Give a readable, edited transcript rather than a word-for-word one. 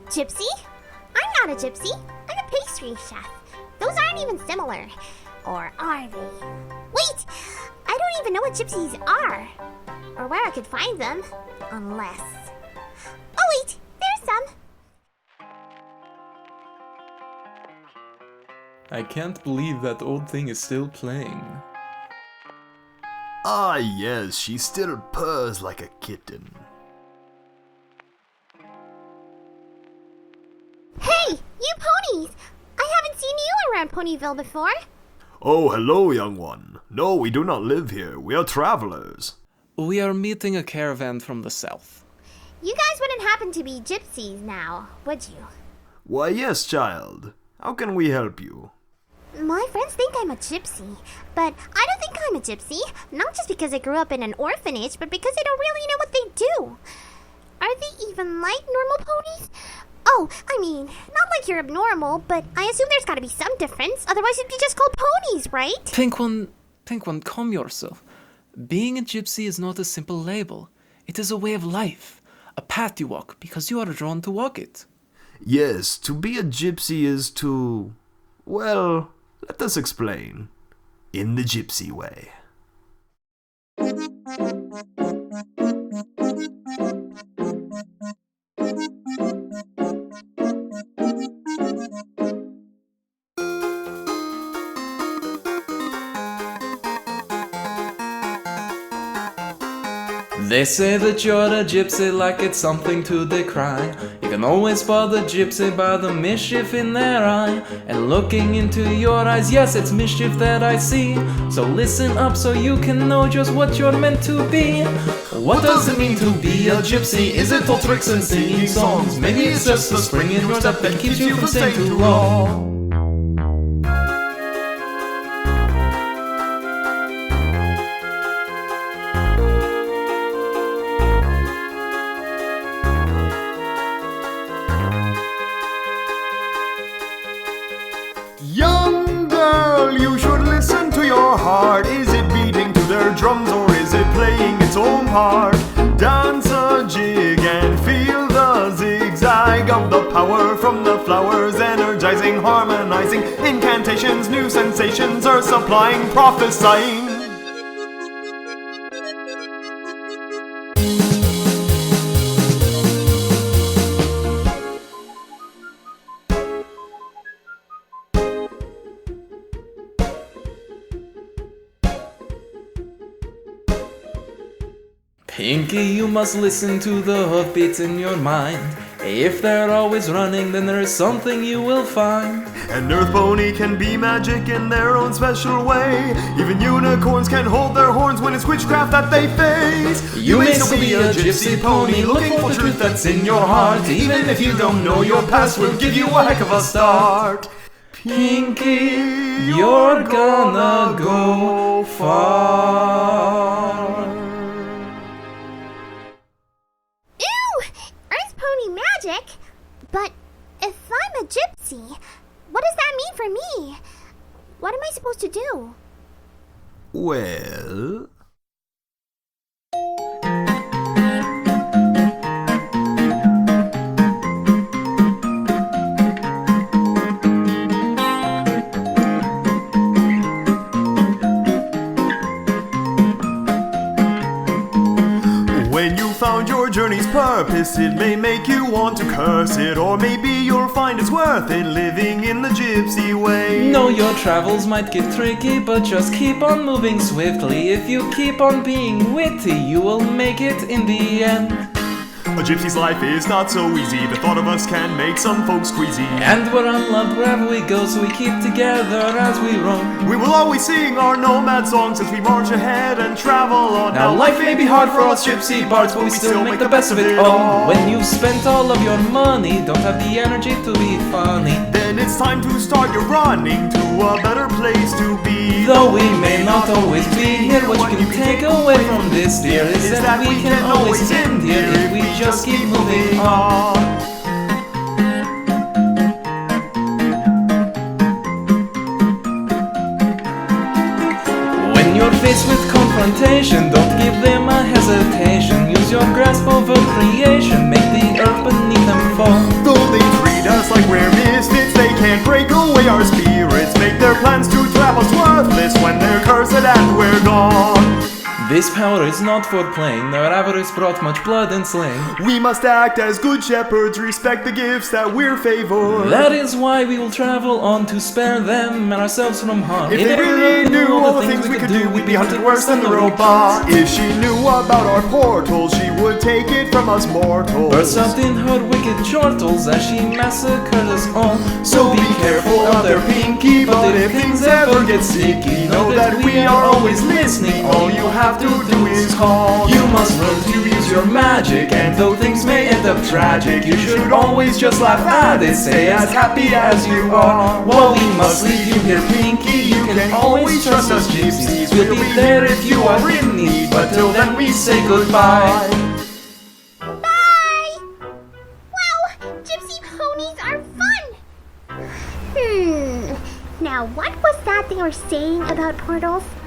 Gypsy? I'm not a gypsy. I'm a pastry chef. Those aren't even similar. Or are they? Wait! I don't even know what gypsies are. Or where I could find them. Unless... Oh wait! There's some! I can't believe that old thing is still playing. Ah yes, she still purrs like a kitten. Hey! You ponies! I haven't seen you around Ponyville before. Oh, hello, young one. No, we do not live here. We are travelers. We are meeting a caravan from the south. You guys wouldn't happen to be gypsies now, would you? Why, yes, child. How can we help you? My friends think I'm a gypsy, but I don't think I'm a gypsy. Not just because I grew up in an orphanage, but because I don't really know what they do. Are they even like normal ponies? Oh, I mean, not like you're abnormal, but I assume there's gotta be some difference. Otherwise it'd be just called ponies, right? Pink one, calm yourself. Being a gypsy is not a simple label. It is a way of life. A path you walk because you are drawn to walk it. Yes, to be a gypsy is to... Well, let us explain. In the gypsy way. They say that you're a gypsy like it's something to decry. You can always spot the gypsy by the mischief in their eye. And looking into your eyes, yes, it's mischief that I see. So listen up so you can know just what you're meant to be. What does it mean to be a gypsy? Is it all tricks and singing songs? Maybe it's just the spring in your step that keeps you from staying too long. Young girl, you should listen to your heart. Is it beating to their drums or is it playing its own part? Dance a jig and feel the zigzag of the power from the flowers, energizing, harmonizing, incantations, new sensations are supplying, prophesying. Pinky, you must listen to the hoofbeats in your mind. If they're always running, then there is something you will find. An earth pony can be magic in their own special way. Even unicorns can hold their horns when it's witchcraft that they face. You may still be a gypsy pony looking for truth that's in your heart. Even if you don't know your past, we'll give you a heck of a start. Pinky, you're gonna go far. Magic? But if I'm a gypsy, what does that mean for me? What am I supposed to do? Well... When you found your journey's purpose, it may make you want to curse it, or maybe you'll find it's worth it living in the gypsy way. No, your travels might get tricky, but just keep on moving swiftly. If you keep on being witty, you will make it in the end. A gypsy's life is not so easy. The thought of us can make some folks queasy. And we're unloved wherever we go, so we keep together as we roam. We will always sing our nomad songs as we march ahead and travel on. Now life may be hard for us gypsy bards, but we still make the best of it all. When you've spent all of your money, don't have the energy to be funny, then it's time to start your running to a better place to be. Though we may not always be here, what you can take away from this, dear, is that we can always end here if we just keep moving on. When you're faced with confrontation, don't give them a hesitation. Use your grasp over creation, make the earth beneath them fall. Though they This power is not for playing, their avarice brought much blood and slain. We must act as good shepherds, respect the gifts that we're favored. That is why we will travel on to spare them and ourselves from harm. If they really knew all the things we could do, we'd be hunted worse than the robot. If she knew about our portals, she would take it from us mortals. Burst out in her wicked chortles as she massacred us all. So be careful of their pinky, but if things ever get sticky, know that we are always listening. All you have to do is call. You must learn to use your magic, and though things may end up tragic, you should always just laugh at it. Stay as happy as you are. While we must leave you here, Pinky, you can always trust us gypsies. We'll be there if you are in need, but till then we say goodbye. Bye! Wow, gypsy ponies are fun! Now what was that they were saying about portals?